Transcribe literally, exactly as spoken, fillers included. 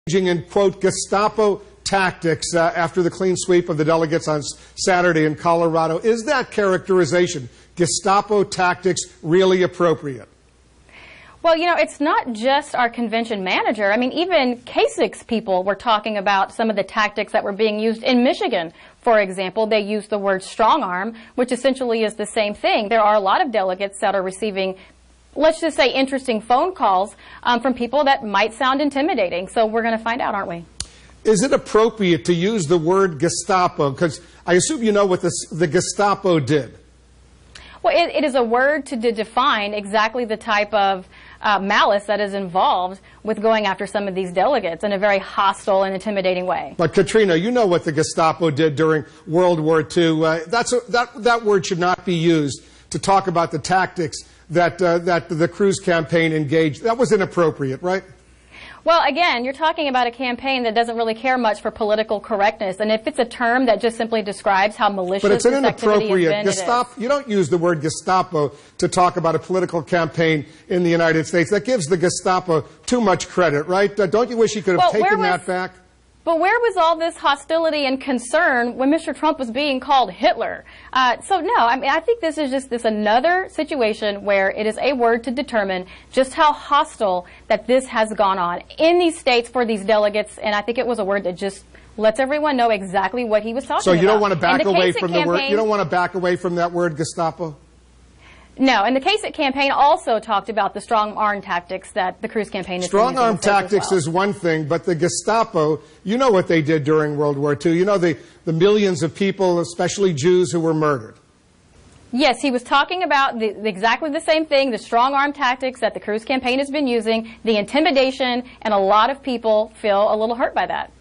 in, quote, Gestapo tactics uh, after the clean sweep of the delegates on Saturday in Colorado. Is that characterization, Gestapo tactics, really appropriate? Well, you know, it's not just our convention manager. I mean, even Kasich's people were talking about some of the tactics that were being used in Michigan. For example, they used the word strong arm, which essentially is the same thing. There are a lot of delegates that are receiving, let's just say, interesting phone calls um, from people that might sound intimidating. So we're going to find out, aren't we? Is it appropriate to use the word Gestapo? Because I assume you know what this, the Gestapo did. Well, it, it is a word to de define exactly the type of uh, malice that is involved with going after some of these delegates in a very hostile and intimidating way. But Katrina, you know what the Gestapo did during World War Two. Uh, that's a, that, that word should not be used to talk about the tactics that, uh, that the Cruz campaign engaged. That was inappropriate, right? Well, again, you're talking about a campaign that doesn't really care much for political correctness, and if it's a term that just simply describes how malicious but it's this an activity inappropriate has been, Gestapo. You don't use the word Gestapo to talk about a political campaign in the United States. That gives the Gestapo too much credit, right? Uh, don't you wish you could have well, taken was, that back? But where was all this hostility and concern when Mister Trump was being called Hitler? Uh, so no, I mean, I think this is just this another situation where it is a word to determine just how hostile that this has gone on in these states for these delegates, and I think it was a word that just lets everyone know exactly what he was talking about. So you don't want to back away from the campaign, word. You don't want to back away from that word Gestapo? No, and the Kasich campaign also talked about the strong arm tactics that the Cruz campaign is Strong arm tactics well. is one thing, but the Gestapo, you know what they did during World War Two. You know the, the millions of people, especially Jews, who were murdered. Yes, he was talking about the, exactly the same thing, the strong arm tactics that the Cruz campaign has been using, the intimidation, and a lot of people feel a little hurt by that.